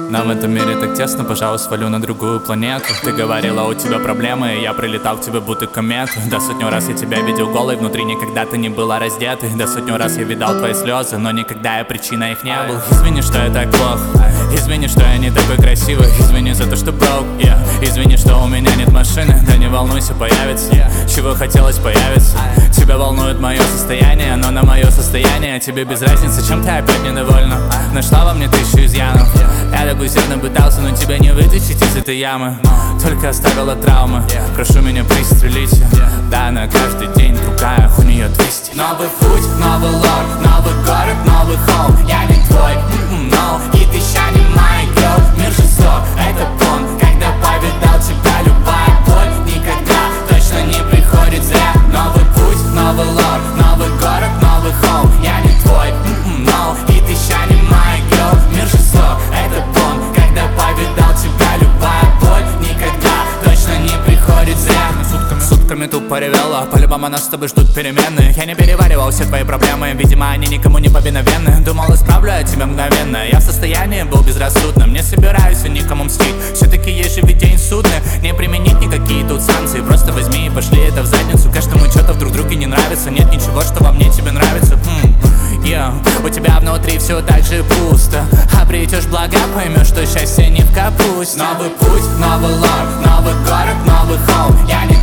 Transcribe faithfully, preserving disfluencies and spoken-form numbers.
Нам в этом мире так тесно, пожалуй, свалю на другую планету. Ты говорила, у тебя проблемы, и я прилетал к тебе будто комета. Да сотню раз я тебя видел голой, внутри никогда ты не была раздетой. Да сотню раз я видал твои слезы, но никогда я причиной их не был. Извини, что я так плох, извини, что я не такой красивый, извини за то, что broke, yeah. Извини, что у меня нет машины, да не волнуйся, появится, чего хотелось появится. Тебя волнует мое состояние, но на мое состояние тебе без разницы, чем ты опять недовольна. Нашла во мне тысячу изъянов, я так усердно пытался, но тебя не вытащить из этой ямы. Только оставила травмы, прошу меня пристрелить. Да, на каждый день другая, у нее двести. Новый путь, новый лог, новый город, новый холм. Я не твой, mm-mm, no, и ты ща не мой girl. Мир жесток, это бон, когда повидал тебя любая боль. Никогда точно не приходит зря. Новый путь, новый лог, новый город, новый холм. Я не твой, mm-mm, no, и ты ща не мой girl. Мир жесток, это бон, когда повидал тебя любая боль. Никогда точно не приходит зря. Сутками, сутками тупо ревела, по-любому нас с тобой ждут перемены. Я не переваривал все твои проблемы, видимо они никому не повиновенны. Думал, исправлю я тебя мгновенно, я в состоянии был безрассудным. Не собираюсь я никому мстить, все-таки есть же ведь день судный. Не применить никакие тут санкции, просто возьми и пошли это в задницу. Каждому что-то вдруг друге не нравится, нет ничего, что во мне тебе нравится. М-м, yeah. У тебя внутри все так же пусто, обретешь блага, поймешь, что счастье не в капусте. Новый путь, новый лог, новый город, новый холм. Я не